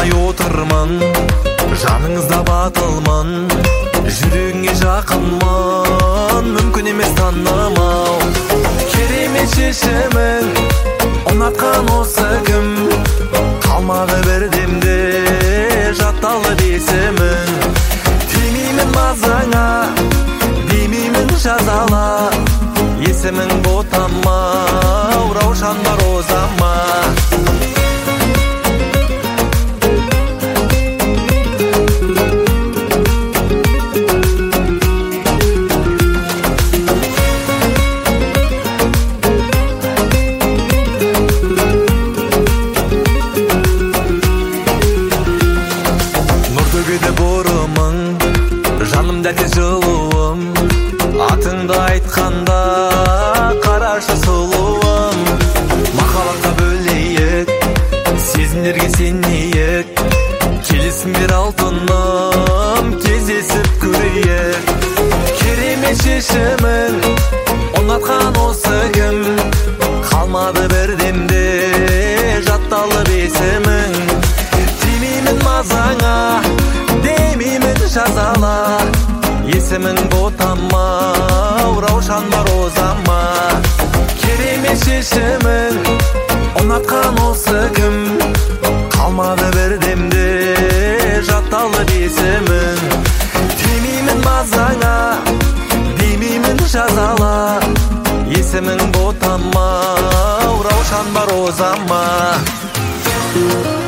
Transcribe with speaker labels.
Speaker 1: тыңдай отырмын, жаныңызда батылмын, жүрегіңе жақынмын, мүмкін емес танымау. Керемет шешімің, ұнатқан осы кім, қалмады бірдемде жатталып есімің. Тимеймін мазаңа, демеймін жазала, есімің ботама, раушан бар озама. Борымың, жаным дәте жылуым, атыңды айтқанда қарашы сұлуым. Махаббатқа бөлейік, сезімдерге сенейік, келесің бер алтыным, кездесіп көрейік. Керемет шешімің, ұнатқан осы кім, қалмады бірдемде жатталып есімің. Тимеймін мазаңа, демеймін жазала, есімің ботама, раушан бар озама. Керемет шешімің, ұнатқан осы кім, қалмады бірдемде жатталып есімің. Тимеймін мазаңа, демеймін жазала, есімің ботама, раушан бар озама.